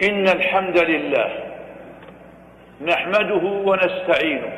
إن الحمد لله نحمده ونستعينه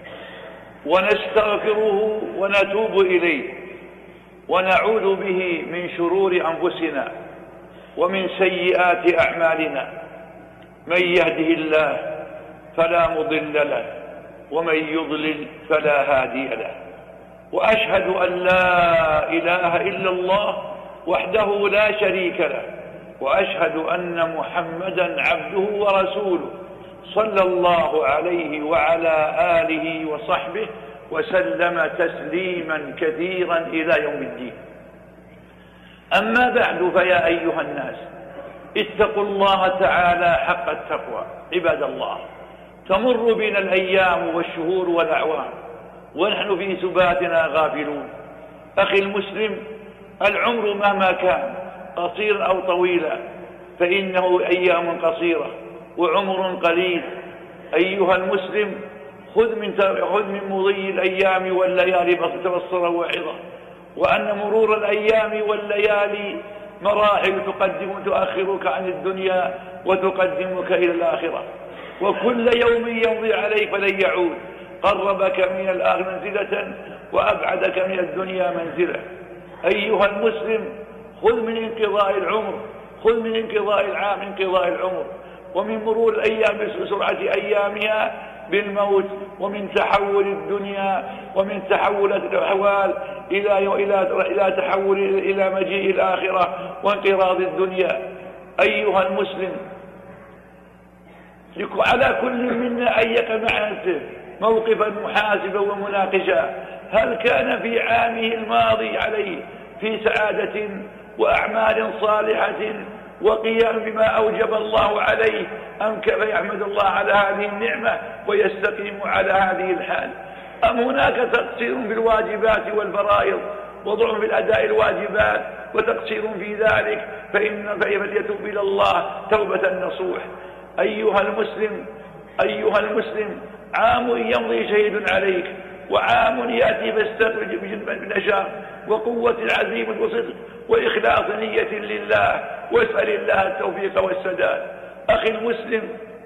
ونستغفره ونتوب إليه ونعوذ به من شرور أنفسنا ومن سيئات أعمالنا. من يهده الله فلا مضل له ومن يضلل فلا هادي له. وأشهد أن لا إله إلا الله وحده لا شريك له، وأشهد أن محمدا عبده ورسوله صلى الله عليه وعلى آله وصحبه وسلم تسليما كثيرا إلى يوم الدين. أما بعد، فيا أيها الناس اتقوا الله تعالى حق التقوى. عباد الله، تمر بنا الأيام والشهور والأعوام ونحن في سباتنا غافلون. أخي المسلم، العمر مهما كان قصيرا أو طويلا فإنه أيام قصيرة وعمر قليل. أيها المسلم، خذ من مضي الأيام والليالي تبصرا واعظة، وأن مرور الأيام والليالي مراحل تؤخرك عن الدنيا وتقدمك إلى الآخرة، وكل يوم يمضي عليك فلن يعود. قربك من الآخرة منزلة وأبعدك من الدنيا منزلة. أيها المسلم، خذ من انقضاء العمر، خذ من انقضاء العام انقضاء العمر، ومن مرور الأيام بسرعة أيامها بالموت، ومن تحول الدنيا ومن تحول الأحوال إلى تحول إلى مجيء الآخرة وانقراض الدنيا. أيها المسلم، على كل منا أن يقف مع نفسه موقفا محاسبا ومناقشا. هل كان في عامه الماضي عليه في سعادة وأعمال صالحة وقيام بما أوجب الله عليه، أم كيف يحمد الله على هذه النعمة ويستقيم على هذه الحال، أم هناك تقصير في الواجبات والفرائض وضعف في الأداء الواجبات وتقصير في ذلك، فليتوب إلى الله توبة نصوح. أيها المسلم، عام يمضي شهيد عليك، وعام يأتي فاستخرج بالنشاط وقوة العزيمة والصدق وإخلاص نية لله، واسأل الله التوفيق والسداد. أخي المسلم،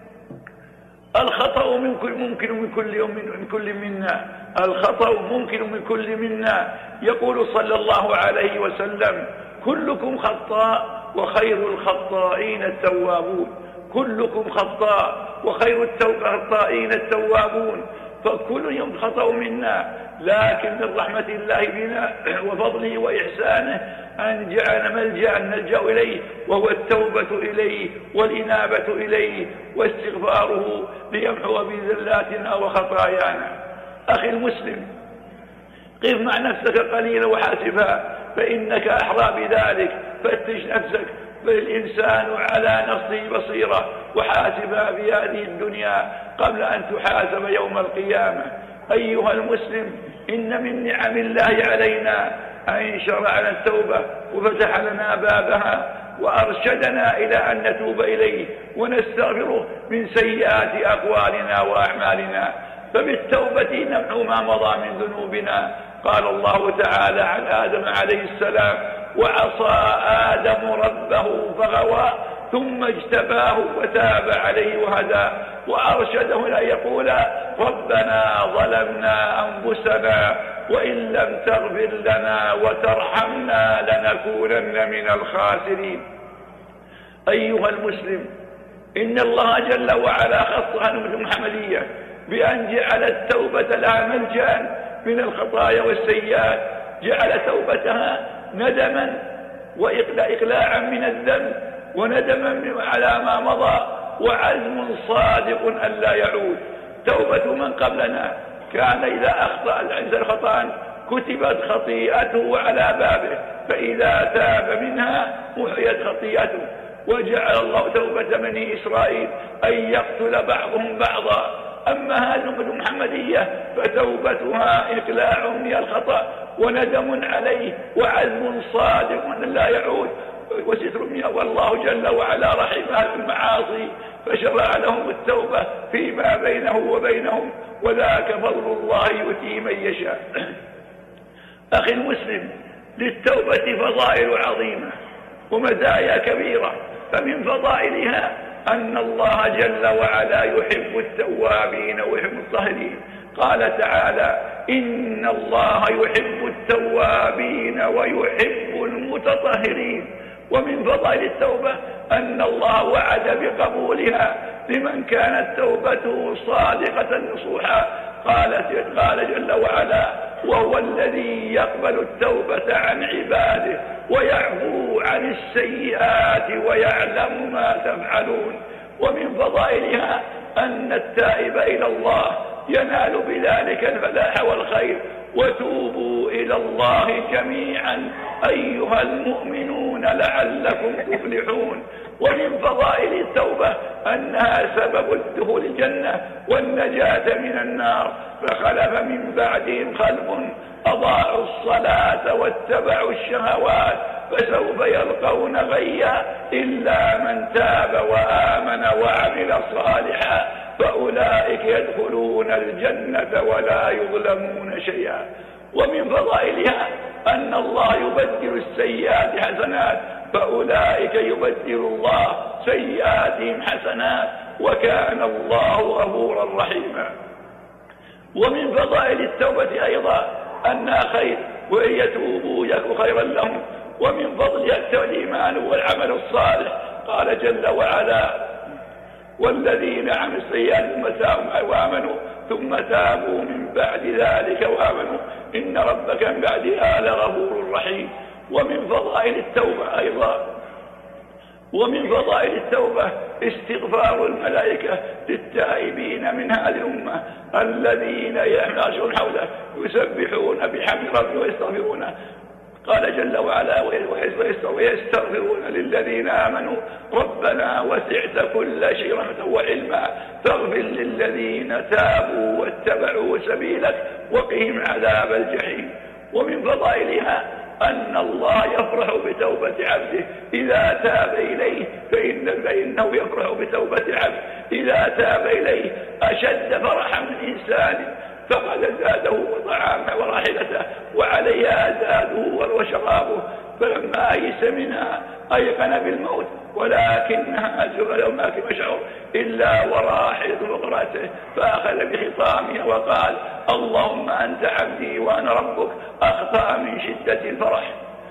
الخطأ ممكن من كل منا، الخطأ ممكن من كل منا. يقول صلى الله عليه وسلم: كلكم خطاء وخير الخطائين التوابون. كلكم خطاء وخير الخطائين التوابون. فكل يوم خطأ منا، لكن من رحمة الله بنا وفضله وإحسانه أن جعل ملجأ نلجأ إليه، وهو التوبة إليه والإنابة إليه واستغفاره ليمحو بذلاتنا وخطايانا. أخي المسلم، قف مع نفسك قليلا وحاسبها، فإنك أحرى بذلك. فتش نفسك، فالإنسان على نفسه بصيرة، وحاسبها في هذه الدنيا قبل أن تحاسب يوم القيامة. أيها المسلم، إن من نعم الله علينا أن شرع لنا التوبة وفتح لنا بابها وأرشدنا إلى أن نتوب إليه ونستغفره من سيئات أقوالنا وأعمالنا، فبالتوبة نمحو ما مضى من ذنوبنا. قال الله تعالى عن آدم عليه السلام: وعصى آدم ربه فغوى ثم اجتباه وتاب عليه وهدى، وأرشده إلى يقول: ربنا ظلمنا أنفسنا وإن لم تغفر لنا وترحمنا لنكونن من الخاسرين. أيها المسلم، إن الله جل وعلا خصها الأمة المحمدية بأن جعل التوبة لها ملجأ من الخطايا والسيئات، جعل توبتها ندما وإقلاعا من الذنب، وندما على ما مضى، وعزم صادق أن لا يعود. توبة من قبلنا كان إذا أخطأ الإنسان خطأ كتبت خطيئته على بابه، فإذا تاب منها محيت خطيئته. وجعل الله توبة بني إسرائيل أن يقتل بعضهم بعضا. أما هذه الأمة المحمدية فتوبتها إقلاع من الخطأ وندم عليه وعزم صادق أن لا يعود وستر منها. والله جل وعلا رحمها بالمعاصي فشرع لهم التوبة فيما بينه وبينهم، وذاك فضل الله يؤتيه من يشاء. أخي المسلم، للتوبة فضائل عظيمة ومزايا كبيرة، فمن فضائلها أن الله جل وعلا يحب التوابين ويحب المطهرين. قال تعالى: إن الله يحب التوابين ويحب المتطهرين. ومن فضائل التوبة أن الله وعد بقبولها لمن كانت توبته صادقة نصوحا. قال جل وعلا: وهو الذي يقبل التوبة عن عباده ويعفو عن السيئات ويعلم ما تفعلون. ومن فضائلها أن التائب إلى الله ينال بذلك الفلاح والخير. وتوبوا إلى الله جميعا أيها المؤمنون لعلكم تفلحون. ومن فضائل التوبة أنها سبب الدخول الجنة والنجاة من النار. فخلف من بعدهم خلف أضاعوا الصلاة واتبعوا الشهوات فسوف يلقون غيا إلا من تاب وآمن وعمل صالحا فأولئك يدخلون الجنة ولا يظلمون شيئا. ومن فضائلها أن الله يبدل السيئات حسنات فأولئك يبدل الله سيئاتهم حسنات وكان الله غفورا رحيما. ومن فضائل التوبة أيضا أنها خير وإن يتوبوا يكن خيرا لهم. ومن فضلها الإيمان والعمل الصالح. قال جل وعلا: والذين عملوا السيئات وآمنوا ثم تابوا من بعد ذلك وآمنوا إن ربك من بعدها لغفور رحيم. ومن فضائل التوبة أيضا استغفار الملائكة للتائبين من هذه الأمة الذين يعاشون حوله يسبحون بحمد ربهم ويستغفرونه. قال جل وعلا: ويستغفرون للذين آمنوا ربنا وسعت كل شيء رحمة وعلما فاغفر للذين تابوا واتبعوا سبيلك وقهم عذاب الجحيم. ومن فضائلها أن الله يفرح بتوبة عبده إذا تاب إليه فإنه يفرح بتوبة عبده إذا تاب إليه أشد فرحا من إنسان فقد زاده وطعامه وراحلته وعليها زاده وشرابه فلما أيس منها أيقن بالموت ولكنها زبل وما كان يشعر إلا وراحلة فقراته فأخذ بخطامها وقال: اللهم أنت عبدي وأنا ربك أخطأ من شدة الفرح.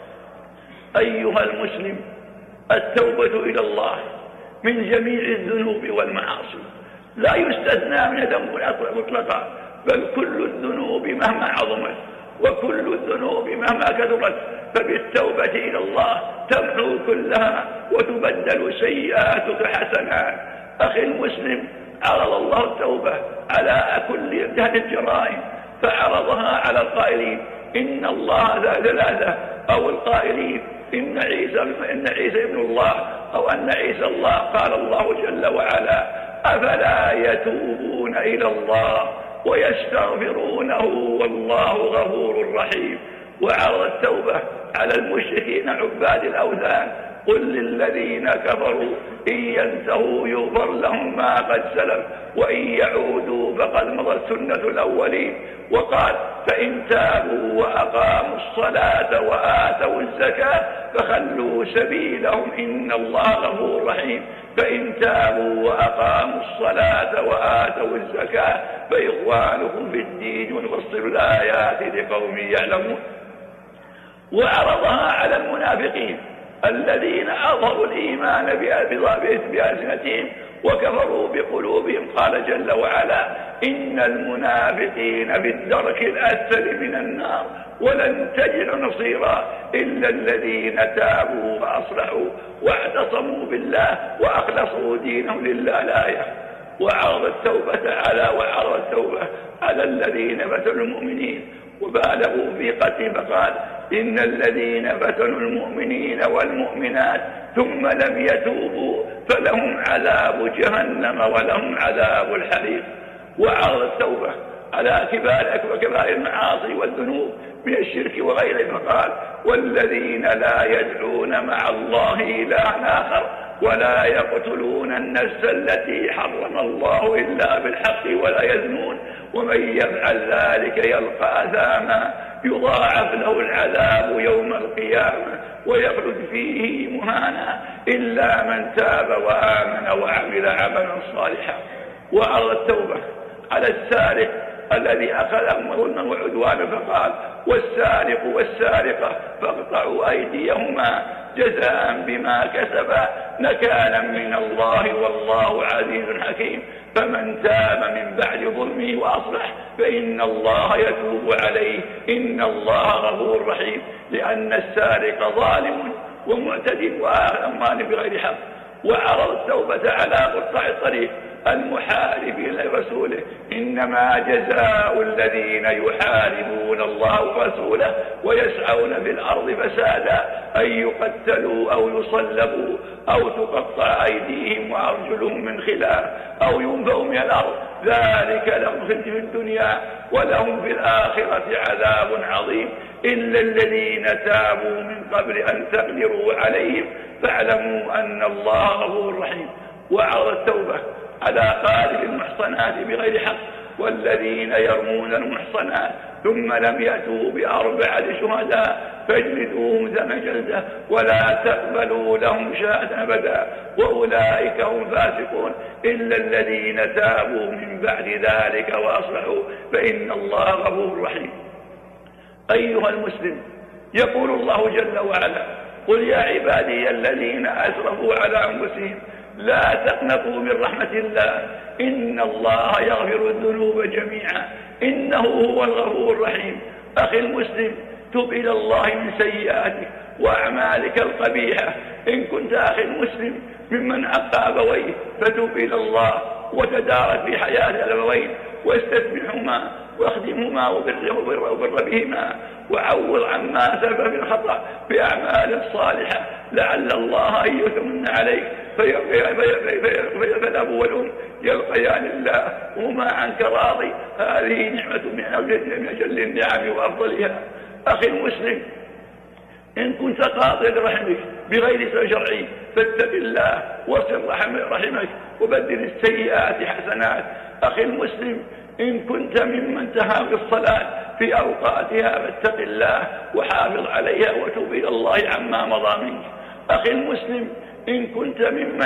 أيها المسلم، التوبة إلى الله من جميع الذنوب والمعاصي لا يستثنى من ذنب مطلقا، بل كل الذنوب مهما عظمت وكل الذنوب مهما كثرت فبالتوبة إلى الله تمحو كلها وتبدل سيئاتك حسنات. أخي المسلم، عرض الله التوبة على كل جهة الجرائم فعرضها على القائلين إن الله ثلاثة أو القائلين إن عيسى ابن الله أو أن عيسى الله. قال الله جل وعلا: أفلا يتوبون إلى الله ويستغفرونه والله غفور رحيم. وعرض التوبة على المشركين عباد الأوثان: قل للذين كفروا إن ينتهوا يغفر لهم ما قد سلف وإن يعودوا فقد مضت سنة الأولين. وقال: فإن تابوا وأقاموا الصلاة وآتوا الزكاة فخلوا سبيلهم إن الله غفور رحيم. فإن تابوا وأقاموا الصلاة وآتوا الزكاة فإخوانكم في الدين ونفصل الآيات لقوم يعلمون. وعرضها على المنافقين الذين أظهروا الإيمان بألسنتهم وكفروا بقلوبهم. قال جل وعلا: إن المنافقين في الدرك الأسفل من النار ولن تجد نصيرا إلا الذين تابوا وأصلحوا واعتصموا بالله وأخلصوا دينهم لله. الآية. وعرض التوبة على الذين فتنوا المؤمنين وبالغوا في قتل فقال: إن الذين فتنوا المؤمنين والمؤمنات ثم لم يتوبوا فلهم عذاب جهنم ولهم عذاب الحريق. وعرض التوبة على كبار المعاصي والذنوب من الشرك وغيره فقال: والذين لا يدعون مع الله إلها آخر ولا يقتلون النفس التي حرم الله إلا بالحق ولا يزنون ومن يفعل ذلك يلقى أثاما يضاعف له العذاب يوم القيامة ويخلد فيه مهانا إلا من تاب وآمن وعمل عملا صالحا. وعرض التوبة على السارق الذي أخذ ظلما وعدوانا فقال: والسارق والسارقة فاقطعوا أيديهما جزاء بما كسبا نكالا من الله والله عزيز حكيم. فمن تاب من بعد ظلمه وأصلح فإن الله يتوب عليه إن الله غفور رحيم. لأن السارق ظالم ومعتد وآخذ أموال بغير حق. وعرض التوبة على قطاع الطريق المحاربين لرسوله: إنما جزاء الذين يحاربون الله ورسوله ويسعون في الأرض فسادا أن يقتلوا أو يصلبوا أو تقطع أيديهم وأرجلهم من خلاف أو ينفوا من الأرض ذلك لهم خزي في الدنيا ولهم في الآخرة عذاب عظيم. إلا الذين تابوا من قبل أن تقدروا عليهم فاعلموا أن الله غفور رحيم. وعرض التوبة على قاذف المحصنات بغير حق والذين يرمون المحصنات ثم لم يأتوا بأربعة شهداء فاجلدوهم 8 جلدة ولا تقبلوا لهم شهادة أبدا وأولئك هم فاسقون. إلا الذين تابوا من بعد ذلك وأصلحوا فإن الله غفور رحيم. أيها المسلم، يقول الله جل وعلا: قل يا عبادي الذين أسرفوا على أنفسهم لا تقنطوا من رحمة الله إن الله يغفر الذنوب جميعا إنه هو الغفور الرحيم. أخي المسلم، تب إلى الله من سيئاتك وأعمالك القبيحة. إن كنت أخي المسلم ممن عقى أبويه فتب إلى الله وتدارك في حياة الأبوين واستسمحهما واخدمهما وبر بهما وعوض عما سبب من الخطأ بأعمال صالحة لعل الله أن يتمن عليك فالأب والأم يلقيان الله وما عنك راضي. هذه نعمة من أجل النعم وأفضلها. أخي المسلم، إن كنت قاطع لرحمك بغير سبب شرعي فاتق الله واصل رحمك وبدل السيئات حسنات. أخي المسلم، إن كنت ممن تهاب الصلاة في أوقاتها فاتق الله وحافظ عليها وتوب إلى الله عما مضى منك. أخي المسلم، إن كنت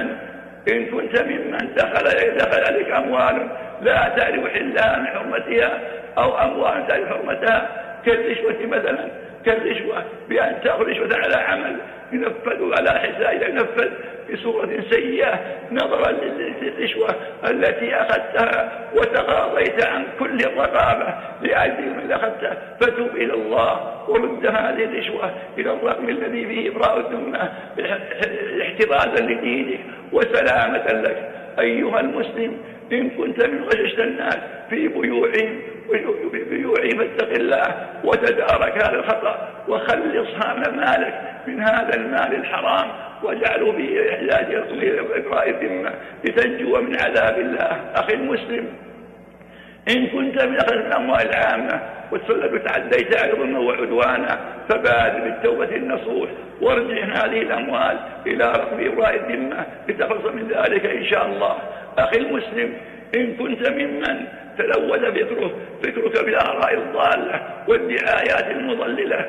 ممن دخل عليك أموال لا تعرف حلها من حرمتها أو أموال تعرف حرمتها كالرشوة مثلا، كالرشوة بأن تأخذ رشوة على عمل ينفذ على حساب ينفذ بصورة سيئة نظرا للرشوة التي أخذتها وتغاضيت عن كل الرقابة لأجل من أخذته فتوب إلى الله ورد هذه الرشوة إلى الرقم الذي فيه إبراء الذمة احتفاظا لدينك وسلامة لك. أيها المسلم، إن كنت من غششت الناس في بيوعهم فاتق الله وتدارك هذا الخطأ وخلص هذا مالك من هذا المال الحرام واجعله في إحداث إبراء الذمة لتنجو من عذاب الله. أخي المسلم، إن كنت من أخذ الأموال العامة وتعديت على ظلما وعدوانا فبادر بالتوبة النصوح وارجع هذه الأموال إلى رقم إبراء الذمة لتخلص من ذلك إن شاء الله. أخي المسلم، إن كنت ممن تلوث فكرك بالآراء الضالة والدعايات المضللة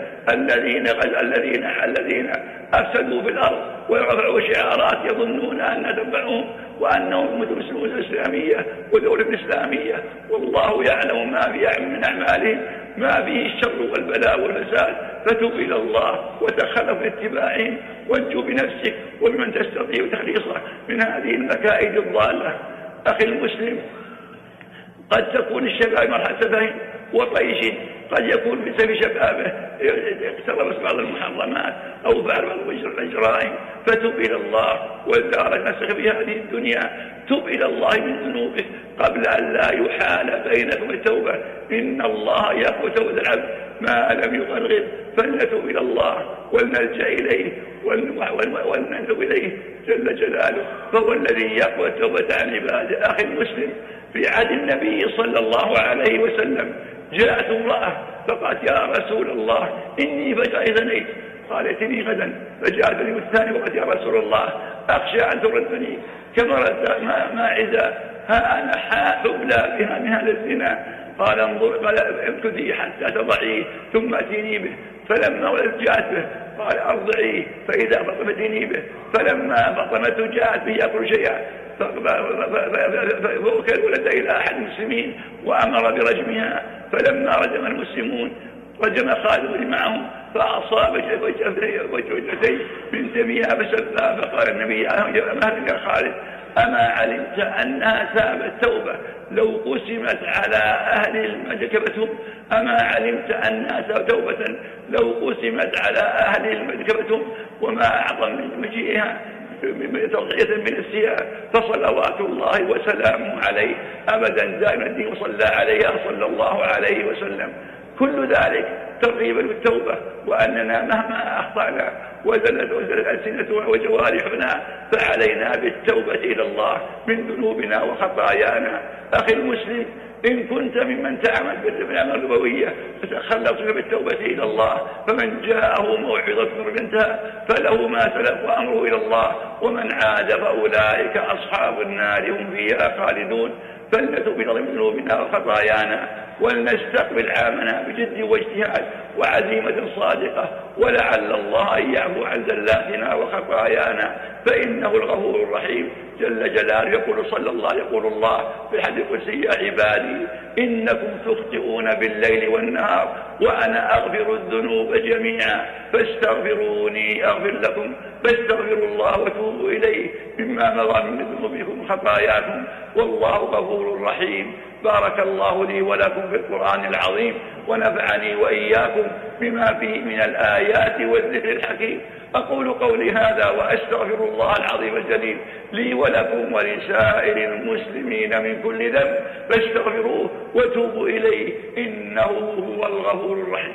الذين أفسدوا في الأرض ورفعوا شعارات يظنون أن تنفعهم وأنهم مسلمون الإسلامية ودولة إسلامية والله يعلم ما في من أعمالهم ما فيه الشر والبلاء والفساد. فتب إلى الله وتخلف اتباعهم وانجو بنفسك وبمن تستطيع تخليصه من هذه المكائد الضالة. أخي المسلم، قد تكون الشباب مرحلة فهم وطيش، قد يكون بسبب شبابه اقترب بعض المحرمات أو فعل بعض الجرائم فتب إلى الله وادارك نفسك في هذه الدنيا. تب إلى الله من ذنوبك قبل أن لا يحال بينك والتوبة. إن الله يقبل توبة العبد ما لم يغرغر فلنتوب إلى الله ولنلجأ إليه ولنتوب إليه جل جلاله فهو الذي يقبل توبة عن عباده. أخي المسلم، في عهد النبي صلى الله عليه وسلم جاءت امرأة فقالت: يا رسول الله إني فجأة زنيت قال ائتني غدا، فجاء اليوم الثاني وقد يا رسول الله أخشى أن تردني كما رد ماعزة، ها أنا حبلى بها من هذا الزنا. قال انظر، قال امكثي حتى تضعيه ثم اتيني به. فلما جاءت به قال ارضعيه، فإذا فطمتني به. فلما فطمته جاءت به يأكل شيئا، فوكل الولد إلى أحد المسلمين وأمر برجمها. فلما رجم المسلمون رجم خالد معهم فأصاب وجهتيه من دمها فسبها. فقال النبي يا خالد أما علمت أنها تابت توبة لو قسمت على أهل المدكبتهم؟ أما علمت أنها توبة لو قسمت على أهل المدكبتهم؟ وما أعظم من مجيئها توقية من السياق، فصلوات الله وسلامه عليه أبدا دائما وصلى عليها صلى الله عليه وسلم. كل ذلك ترغيبا بالتوبة، وأننا مهما أخطأنا وزلت ألسنتنا وجوارحنا فعلينا بالتوبة إلى الله من ذنوبنا وخطايانا. أخي المسلم، إن كنت ممن تعمل بالأعمال النبوية فتخلصك بالتوبة إلى الله، فمن جاءه موعظة من انتهى فله ما سلف وأمره إلى الله، ومن عاد فأولئك أصحاب النار هم فيها خالدون. فلنتوب إلى ذنوبنا وخطايانا ولنستقبل عامنا بجد واجتهاد وعزيمة صادقة، ولعل الله أن يعفو عن زلاتنا وخطايانا، فإنه الغفور الرحيم جل جلاله. يقول الله في الحديث القدسي يا عبادي إنكم تخطئون بالليل والنهار وأنا أغفر الذنوب جميعا فاستغفروني أغفر لكم، فاستغفروا الله وتوبوا إليه مما مضى من ذنوبكم وخطاياكم والله غفور رحيم. بارك الله لي ولكم في القرآن العظيم، ونفعني وإياكم بما فيه من الآيات والذكر الحكيم. أقول قولي هذا وأستغفر الله العظيم الجليل لي ولكم ولسائر المسلمين من كل ذنب، فاستغفروه وتوبوا إليه إنه هو الغفور الرحيم.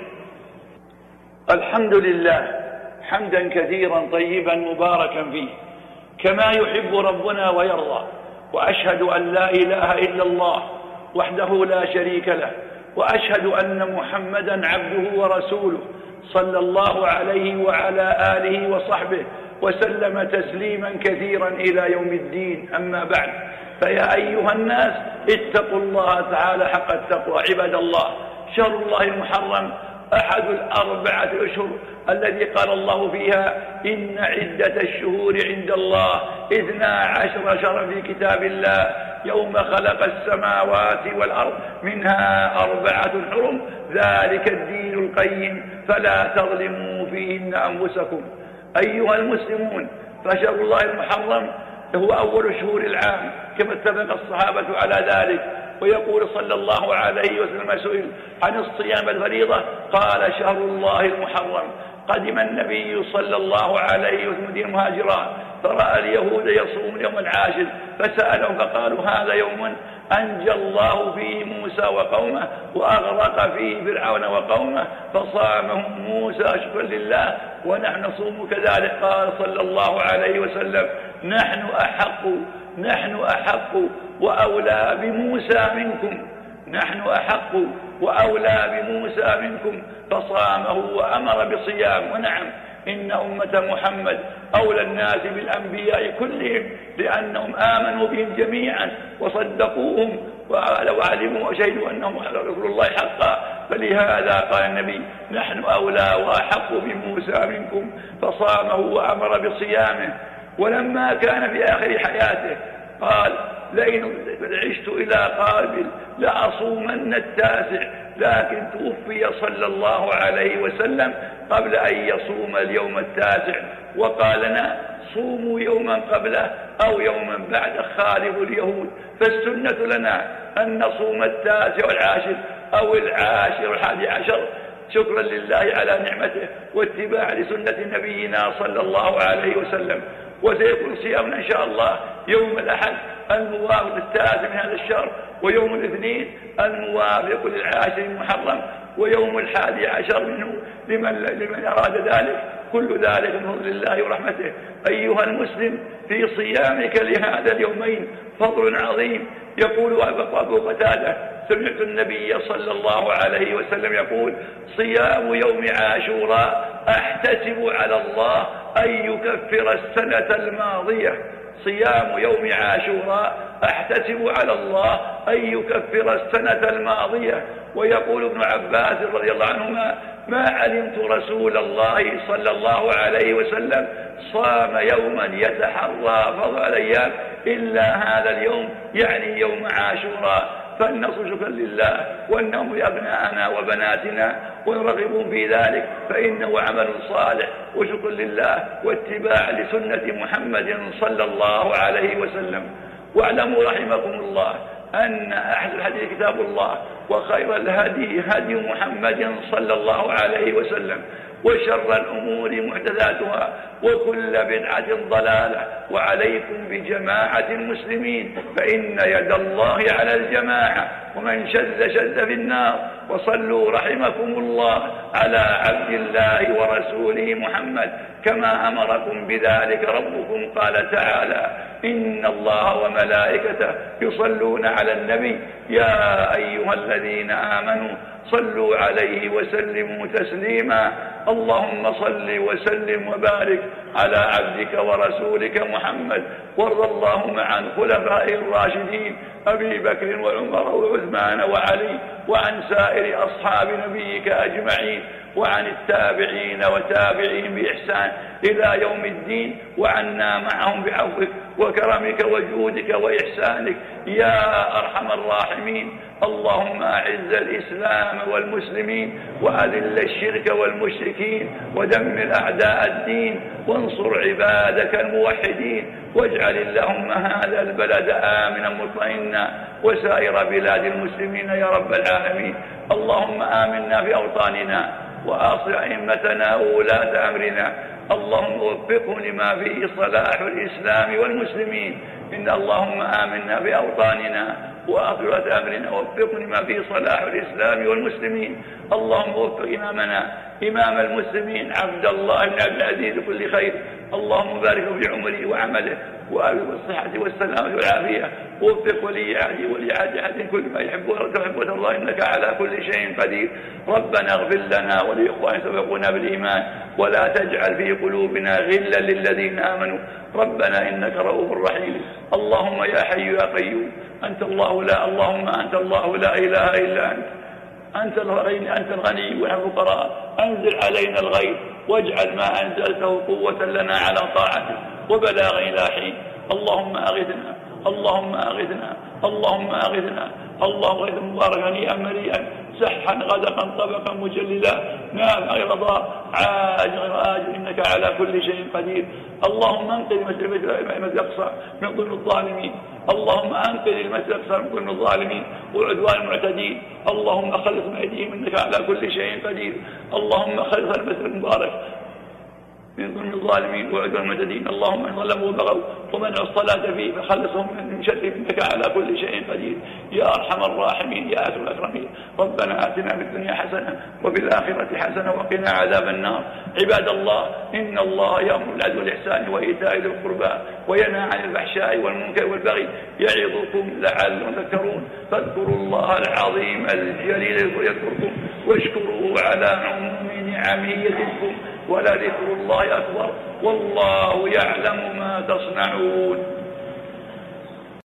الحمد لله حمدا كثيرا طيبا مباركا فيه كما يحب ربنا ويرضى، وأشهد أن لا إله إلا الله وحده لا شريك له، وأشهد أن محمدا عبده ورسوله صلى الله عليه وعلى آله وصحبه وسلم تسليما كثيرا إلى يوم الدين. أما بعد، فيا أيها الناس اتقوا الله تعالى حق التقوى. عباد الله، شهر الله المحرم أحد الأربعة أشهر الذي قال الله فيها إن عدة الشهور عند الله 12 شهرا في كتاب الله يوم خلق السماوات والأرض منها 4 حرم ذلك الدين القيم فلا تظلموا فيهن أنفسكم. أيها المسلمون، فشهر الله المحرم هو أول شهور العام كما اتفق الصحابة على ذلك. ويقول صلى الله عليه وسلم سئل عن الصيام الفريضة قال شهر الله المحرم. قدم النبي صلى الله عليه وسلم مدينة مهاجرا فرأى اليهود يصوم اليوم العاشر فسألهم فقالوا هذا يوم أنجى الله فيه موسى وقومه وأغرق فيه فرعون وقومه فصامهم موسى شكرا لله ونحن نصوم كذلك. قال صلى الله عليه وسلم نحن أحق وأولى بموسى منكم، نحن أحق وأولى بموسى منكم، فصامه وأمر بصيام. ونعم، إن أمة محمد أولى الناس بالأنبياء كلهم لأنهم آمنوا بهم جميعا وصدقوهم وعلموا وشهدوا أنهم رسول الله حقا. فلهذا قال النبي نحن أولى وأحق بموسى منكم، فصامه وأمر بصيامه. ولما كان في آخر حياته قال لئن عشت إلى قابل لأصومن 9، لكن توفي صلى الله عليه وسلم قبل أن يصوم اليوم 9 وقال لنا صوموا يوما قبله أو يوما بعد خالف اليهود. فالسنة لنا أن نصوم 9 والعاشر أو 10 و11 شكرا لله على نعمته واتباع لسنة نبينا صلى الله عليه وسلم. وسيكون صيامنا إن شاء الله يوم الأحد الموافق 9 من هذا الشهر، ويوم الاثنين الموافق ل10 المحرم، ويوم 11 منه لمن أراد ذلك كل ذلك من فضل الله ورحمته. أيها المسلم، في صيامك لهذا اليومين فضل عظيم. يقول أبو قتادة: سمعت النبي صلى الله عليه وسلم يقول: صيام يوم عاشوراء أحتسب على الله أن يكفر السنة الماضية. صيام يوم عاشوراء أحتسب على الله أن يكفر السنة الماضية. ويقول ابن عباس رضي الله عنهما: ما علمت رسول الله صلى الله عليه وسلم صام يوما يتحرى فضل الأيام إلا هذا اليوم، يعني يوم عاشوراء. فلنصل شكرا لله وننم أبناءنا وبناتنا ونرغب في ذلك، فإنه عمل صالح وشكر لله واتباع لسنة محمد صلى الله عليه وسلم. واعلموا رحمكم الله أن أحسن الحديث كتاب الله، وخير الهدي هدي محمد صلى الله عليه وسلم، وشر الأمور محدثاتها، وكل بدعة ضلالة. وعليكم بجماعة المسلمين، فإن يد الله على الجماعة، ومن شذ في النار. وصلوا رحمكم الله على عبد الله ورسوله محمد كما أمركم بذلك ربكم. قال تعالى: إن الله وملائكته يصلون على النبي يا أيها الذين آمنوا صلوا عليه وسلموا تسليما. اللهم صل وسلم وبارك على عبدك ورسولك محمد، وارض اللهم عن خلفائه الراشدين أبي بكر وعمر وعثمان وعلي، وعن سائر أصحاب نبيك أجمعين، وعن التابعين وتابعين بإحسان إلى يوم الدين، وعنا معهم بعفوك وكرمك وجودك وإحسانك يا أرحم الراحمين. اللهم أعز الإسلام والمسلمين، وأذل الشرك والمشركين، ودمر أعداء الدين، وانصر عبادك الموحدين، واجعل اللهم هذا البلد آمنا مطمئنا وسائر بلاد المسلمين يا رب العالمين. اللهم آمنا في أوطاننا، وأصلح أئمتنا وولاة أمرنا. اللهم وفقه لما فيه صلاح الإسلام والمسلمين. إن اللهم آمنا في أوطاننا وأصلح أمرنا، ووفقه لما فيه صلاح الإسلام والمسلمين. اللهم وفق إمامنا إمام المسلمين عبد الله بن عبد العزيز كل خير. اللهم بارك في عمره وعمله والصحة والسلامة والعافية. ووفق ولي عهده ولي عهد كل ما يحب وتحب الله، إنك على كل شيء قدير. ربنا اغفر لنا ولإخواننا سبقونا بالإيمان، ولا تجعل في قلوبنا غلا للذين آمنوا. ربنا إنك رؤوف رحيم. اللهم يا حي يا قيوم أنت الله لا اللهم أنت الله لا إله إلا أنت الغني ونحن الفقراء. أنزل علينا الغيث، واجعل ما أنزلته قوة لنا على طاعتك وبلاغ إلى حين. اللهم أغثنا اللهم أغثنا اللهم أغثنا. اللهم غيث مباركا هنيئا مريئا سحا غدقا طبقا مجللا نافعا غير ضار عاجل غير آجل، إنك على كل شيء قدير. اللهم انقذ المسجد الأقصى من ظلم الظالمين. اللهم انقذ المسجد الأقصى من ظلم الظالمين وعدوان المعتدين. اللهم خلص من أيديهم، إنك على كل شيء قدير. اللهم خلص المسجد المبارك من ظلم الظالمين وعدوان المعتدين. اللهم ان ظلموا وبغوا ومنعوا الصلاة فيه فخلصهم من شر، إنك على كل شيء قدير يا أرحم الراحمين يا أكرم الأكرمين. ربنا آتنا في الدنيا حسنة وفي الآخرة حسنة وقنا عذاب النار. عباد الله، إن الله يأمر بالعدل والإحسان وإيتاء ذي القربى وينهى عن الفحشاء والمنكر والبغي يعظكم لعلكم تذكرون. فاذكروا الله العظيم الجليل يذكركم، واشكروه على عموم نعمه يزدكم، ولذكر الله أكبر، والله يعلم ما تصنعون.